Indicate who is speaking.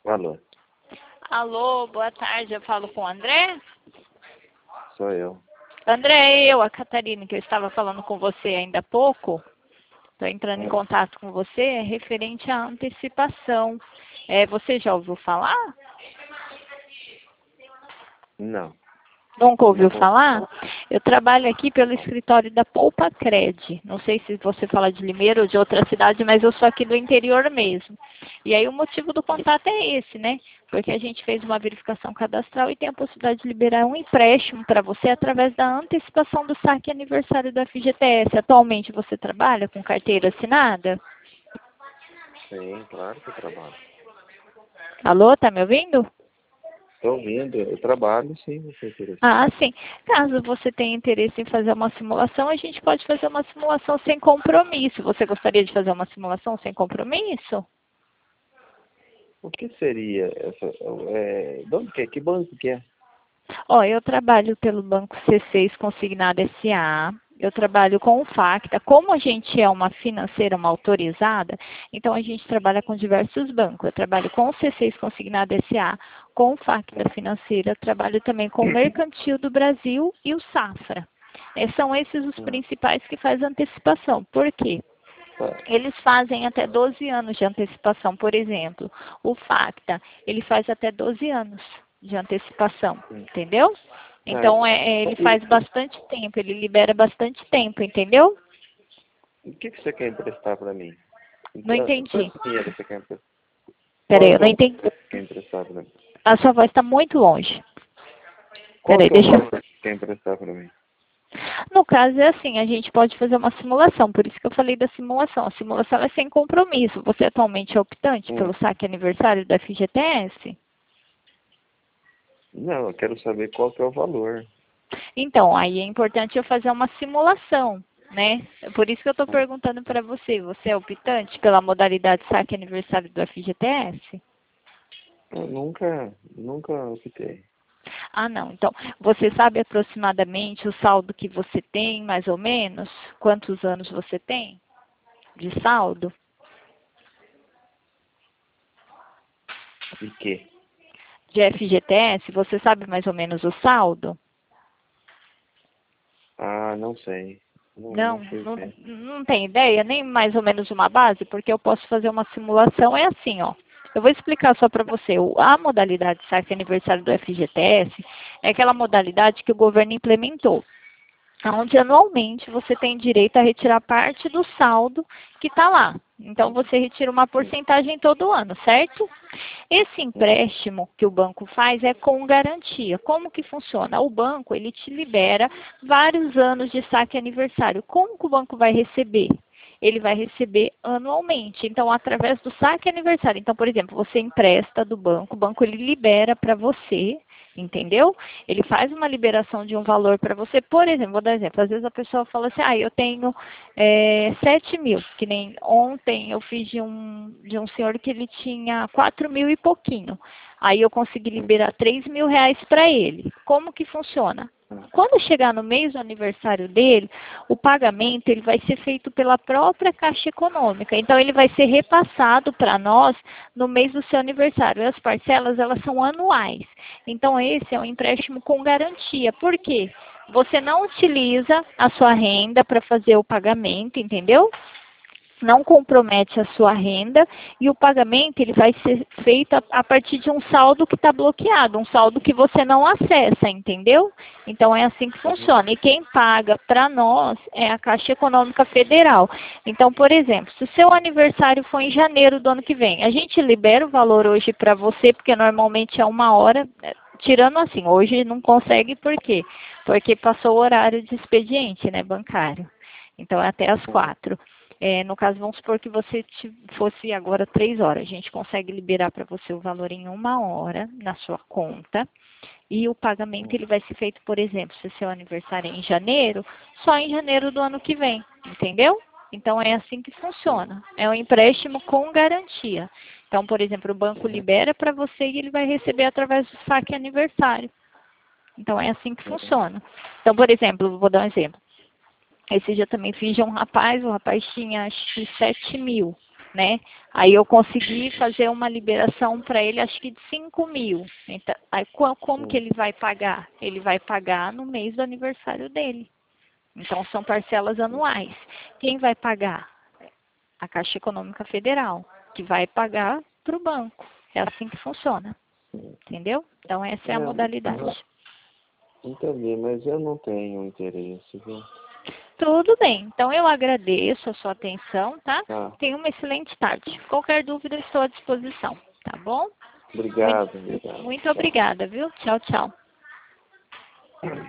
Speaker 1: Alô,
Speaker 2: Alô, boa tarde, eu falo com o André?
Speaker 1: sou eu.
Speaker 2: André, é eu, a Catarina, que eu estava falando com você ainda há pouco. Estou entrando em contato com você referente à antecipação. Você já ouviu falar?
Speaker 1: Não.
Speaker 2: Nunca ouviu falar? Eu trabalho aqui pelo escritório da Poupa Cred. Não sei se você fala de Limeira ou de outra cidade, mas eu sou aqui do interior mesmo. E aí o motivo do contato é esse, né? Porque a gente fez uma verificação cadastral e tem a possibilidade de liberar um empréstimo para você através da antecipação do saque aniversário do FGTS. Atualmente você trabalha com carteira assinada?
Speaker 1: Sim, claro que eu trabalho.
Speaker 2: Alô, tá me ouvindo?
Speaker 1: Estou ouvindo, eu trabalho sim, não sei interesse.
Speaker 2: Sim. Caso você tenha interesse em fazer uma simulação, a gente pode fazer uma simulação sem compromisso. Você gostaria de fazer uma simulação sem compromisso?
Speaker 1: O que seria essa? De onde que é? Que banco que é?
Speaker 2: Ó, eu trabalho pelo Banco C6 Consignado SA. Eu trabalho com o Facta. Como a gente é uma financeira, uma autorizada, então a gente trabalha com diversos bancos. Eu trabalho com o C6 Consignado SA, com o Facta Financeira, trabalho também com o Mercantil do Brasil e o Safra. São esses os principais que fazem antecipação. Por quê?
Speaker 1: Tá.
Speaker 2: Eles fazem até 12 anos de antecipação, por exemplo. O Facta, ele faz até 12 anos de antecipação, entendeu? Então, ele faz bastante tempo, ele libera bastante tempo, entendeu?
Speaker 1: O que você quer emprestar para mim?
Speaker 2: Não entendi.
Speaker 1: Quanto dinheiro você quer emprestar?
Speaker 2: Peraí, eu não entendi.
Speaker 1: Você quer emprestar para mim?
Speaker 2: A sua voz está muito longe.
Speaker 1: Qual
Speaker 2: Peraí,
Speaker 1: que é o
Speaker 2: deixa eu...
Speaker 1: valor que você quer emprestar para mim?
Speaker 2: No caso é assim, a gente pode fazer uma simulação, por isso que eu falei da simulação. A simulação é sem compromisso. Você atualmente é optante pelo saque aniversário da FGTS?
Speaker 1: Não, eu quero saber qual que é o valor.
Speaker 2: Então, aí é importante eu fazer uma simulação, né? Por isso que eu estou perguntando para você. Você é optante pela modalidade saque aniversário do FGTS?
Speaker 1: Eu nunca optei.
Speaker 2: Não. Então, você sabe aproximadamente o saldo que você tem, mais ou menos? Quantos anos você tem de saldo?
Speaker 1: De quê?
Speaker 2: De FGTS, você sabe mais ou menos o saldo?
Speaker 1: Não sei.
Speaker 2: Não,
Speaker 1: Não sei
Speaker 2: não,
Speaker 1: ver.
Speaker 2: não tem ideia, nem mais ou menos uma base, porque eu posso fazer uma simulação, é assim, ó. Eu vou explicar só para você. A modalidade saque aniversário do FGTS é aquela modalidade que o governo implementou, onde anualmente você tem direito a retirar parte do saldo que está lá. Então, você retira uma porcentagem todo ano, certo? Esse empréstimo que o banco faz é com garantia. Como que funciona? O banco, ele te libera vários anos de saque aniversário. Como que o banco vai receber? Ele vai receber anualmente. Então, através do saque aniversário. Então, por exemplo, você empresta do banco, o banco ele libera para você, entendeu? Ele faz uma liberação de um valor para você. Por exemplo, vou dar exemplo. Às vezes a pessoa fala assim, eu tenho 7 mil, que nem ontem eu fiz de um senhor que ele tinha 4 mil e pouquinho. Aí eu consegui liberar 3 mil reais para ele. Como que funciona? Quando chegar no mês do aniversário dele, o pagamento ele vai ser feito pela própria Caixa Econômica. Então, ele vai ser repassado para nós no mês do seu aniversário. E as parcelas, elas são anuais. Então, esse é um empréstimo com garantia. Por quê? Você não utiliza a sua renda para fazer o pagamento, entendeu? Não compromete a sua renda e o pagamento ele vai ser feito a partir de um saldo que está bloqueado, um saldo que você não acessa, entendeu? Então é assim que funciona. E quem paga para nós é a Caixa Econômica Federal. Então, por exemplo, se o seu aniversário for em janeiro do ano que vem, a gente libera o valor hoje para você, porque normalmente é 1 hora, tirando assim, hoje não consegue por quê? Porque passou o horário de expediente, né, bancário. Então é até às 4. No caso, vamos supor que você fosse agora 3 horas. A gente consegue liberar para você o valor em 1 hora na sua conta. E o pagamento ele vai ser feito, por exemplo, se seu aniversário é em janeiro, só em janeiro do ano que vem. Entendeu? Então é assim que funciona. É um empréstimo com garantia. Então, por exemplo, o banco libera para você e ele vai receber através do saque aniversário. Então é assim que funciona. Então, por exemplo, vou dar um exemplo. Esse dia também fiz de um rapaz, o rapaz tinha acho que 7 mil. né? Aí eu consegui fazer uma liberação para ele, acho que de 5 mil. Então, aí como que ele vai pagar? Ele vai pagar no mês do aniversário dele. Então, são parcelas anuais. Quem vai pagar? A Caixa Econômica Federal, que vai pagar para o banco. É assim que funciona. Entendeu? Então, essa é a modalidade.
Speaker 1: Entendi, mas eu não tenho interesse, viu?
Speaker 2: Tudo bem. Então, eu agradeço a sua atenção, tá?
Speaker 1: Tá.
Speaker 2: Tenha uma excelente tarde. Qualquer dúvida, estou à disposição. Tá bom?
Speaker 1: Obrigado, obrigado.
Speaker 2: Muito obrigada, viu? Tchau, tchau.